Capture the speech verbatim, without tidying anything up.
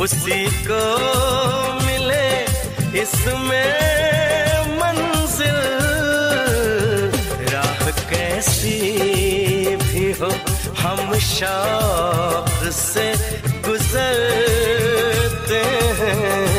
उसी को मिले इसमें मंजिल। राह कैसी भी हो हम शौक से गुजरते हैं।